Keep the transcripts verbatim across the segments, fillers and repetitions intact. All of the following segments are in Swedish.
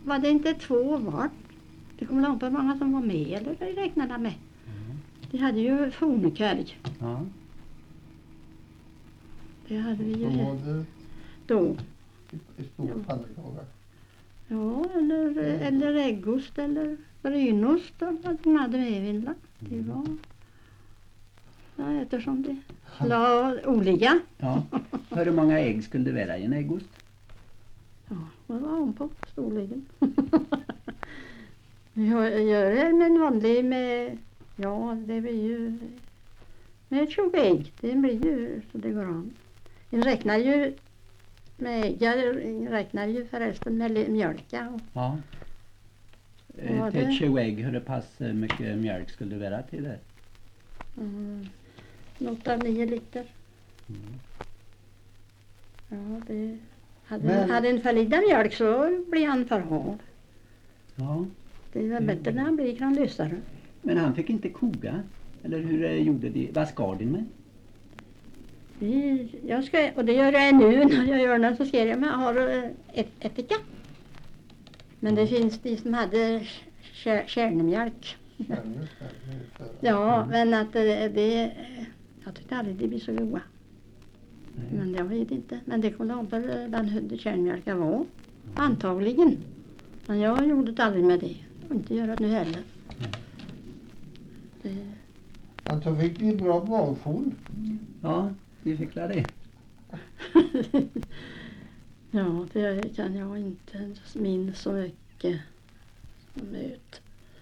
var det inte två vart. Det kommer långt på hur många som var med eller det räknade med. Mm. De hade ju fornkärg. Ja. Det hade vi ju Då här. var det Då. i stor pannekaka. Ja, eller, eller äggost eller brynost och vad de hade med i Finland. Det var... Ja, eftersom det la olika. Ja. Hur många ägg skulle det vara i en äggost? Ja, vad var hon på storleken? Jag gör det med en vanlig med, ja det blir ju med tjugo ägg. Det blir ju så det går an. En räknar ju med äggar, en räknar ju förresten med mjölka. Och, Ja. Ja, Till det- tjugo ägg, hur pass mycket mjölk skulle det vara till det? mm, något av nio liter. Mm. Ja, det hade, Men- hade en för liten mjölk så blir han för hård. Ja. Det är väl bättre när han blir kan lysare. Men han fick inte koga? Eller hur eh, gjorde de? Vad skar de med? Vi, jag ska, och det gör jag nu när jag gör den så ser jag, men jag har eh, ett, etika. Men det finns de som hade kär- kärnmjölk. Ja, men att det, det jag tyckte aldrig det blir så goda. Nej. Men jag vet inte. Men det kommer an på den hur kärnmjölka var. Antagligen. Men jag gjorde det aldrig med det. Och inte göra det nu heller. Det, Alltså fick de bra bakfon. Ja, de fick lära det. ja, det kan jag inte minns så mycket om ut.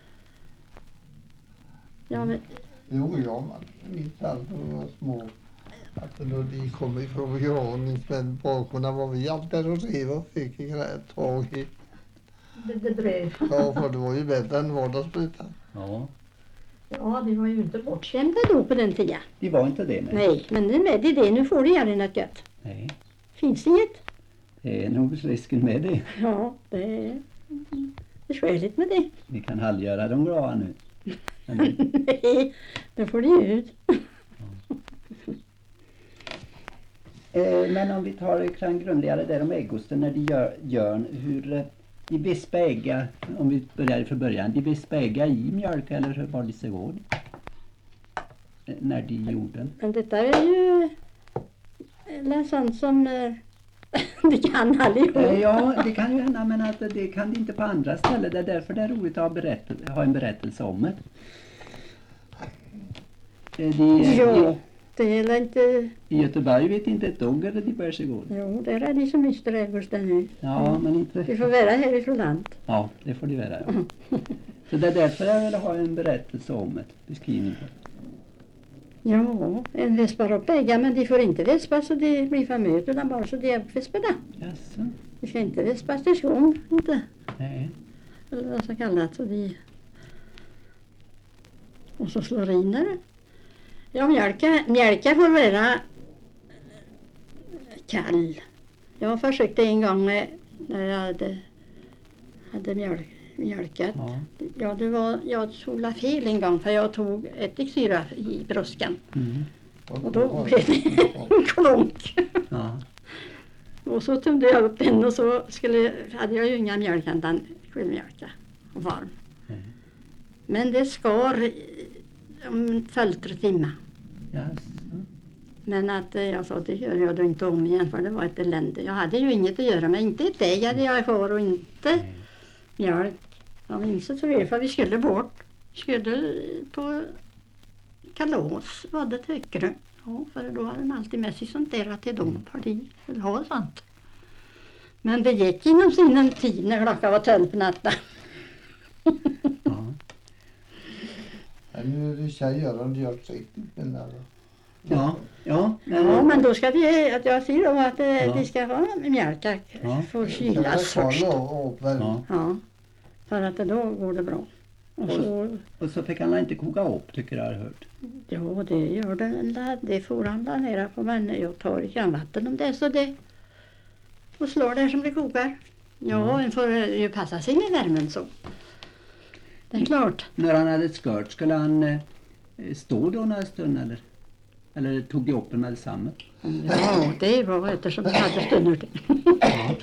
Ja, men, Jo, jag minns allt när vi var små. Att när de kom ifrån begravningsmän bakorna var vi alltid där och rev och fick tag i. det, det bröd. Ja, för det var ju bättre än vardagssprutan. Ja. Ja, det var ju inte bortskämda då på den tiden. De var inte det, nej. Nej, men nu med det, det nu får du göra något gött. Nej. Finns det inget? Det är nog risken med det. Ja, det är besvärligt med det. Vi kan halvgöra dem glada nu. Men, Nej, då får det ut. eh, men om vi tar kring grundligare där om äggosten när de gör, gör hur eh, de vispar ägga, om vi börjar från början, de vispar ägga i mjölk eller hur var det så går? Eh, När de gjorde den. Men detta är ju eller sånt som eh, det kan allihop. Eh, Ja, det kan ju hända, men att det kan det inte på andra ställen. Det är därför det är roligt att ha, berätt, ha en berättelse om det. Eh, De, Ja, det är väl inte... I Göteborg vet inte ett dugg hur de bär sig gå. Jo, det är de som mister äggosten nu. Ja, men inte... Vi får vara härifrån land. Ja, det får det vara. Ja. Så det är därför jag vill ha en berättelse om det. Beskrivning. Ja, en vispar upp äggar, men de får inte vispa så det blir för mycket utan bara så de är uppvispade. Jaså? De ska inte vispas till skon, inte. Nej. Eller vad som kallas. Så de... Och så slår in det. Ja, mjölka, mjölka får vara kall. Jag försökte en gång med, när jag hade, hade mjölk, mjölkat. Ja. Ja, det var, jag solade fel en gång för jag tog ättiksyra i bröskan. Mm. Och då blev det en klonk. Ja. Och så tömde jag upp den och så skulle, hade jag ju inga mjölk utan skivmjölka och varm. Mm. Men det skar i- om tolv timmar. Jaså? Men att eh, jag sa det gör jag då inte om igen för det var ett elände. Jag hade ju inget att göra med, inte ett ägg hade jag kvar och inte Nej. mjölk. Jag minns det så väl för vi skulle bort. Skulle på kalas var det tycker du. Ja, för då hade man alltid med sig sånt där till dem för de vill ha sånt. Men det gick inom sin tid när klockan var tolv på natten. Ja. Ja, nu är det tjejer och gör riktigt men där. Ja. Ja. Men, Ja, men då ska de, att jag säger då att eh, Ja. de ska ha mjölk Ja. för kylas först. Och, och, Ja. Ja, för att då går det bra. Och så, Och så fick han inte koka upp, tycker jag har hört. ja det gör det. Det får han där nere på, men jag tar i vatten om det så det och slår där som det kokar. Ja, en får ju passa sig med värmen så. Det är klart. När han hade skört, skulle han eh, stå då några stund eller? Eller tog de upp en med detsamma? Ja, det var eftersom jag hade stunder till.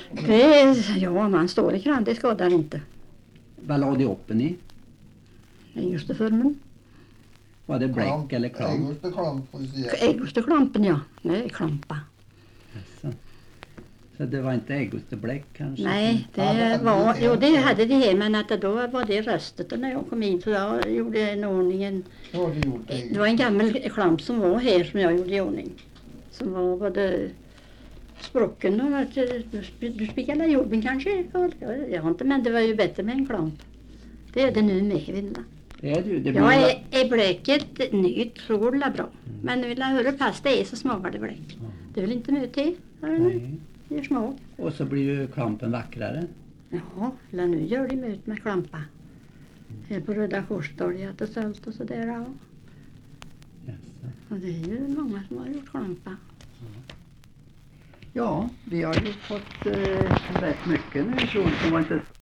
Det, ja, man står i kran, det skadar inte. Vad la de upp den i? Äggosteformen. Var det bläck eller klamp? Äggoste klamp får vi säga. Äggosteklampen, ja. Nej, klampa. Jaså. Så det var inte äggostebläck kanske? Nej, Ja, det det hade var, vi jo det. det hade de här, men att det då var det röstet när jag kom in, så jag gjorde en ordning. En, Så har du gjort det. det var en gammal klamp som var här som jag gjorde i ordning. Som var både språken och att du, du spikade jorden kanske. Jag, jag har inte, men det var ju bättre med en klamp. Det är det nu med, Villa. Är du? Det blir Jag är, är bläcket nytt, så det är bra. Men vill jag höra pass det är så smakar det bläck. Det vill inte mycket till. Hör du nu? Nej. Det är smak. Och så blir ju klampen vackrare. Ja, eller nu gör de ut med klampa. Här på Röda Korstorget och sålt och sådär. Ja. Jaså. Och det är ju många som har gjort klampa. Ja, vi har ju fått eh, rätt mycket nu. Så det var inte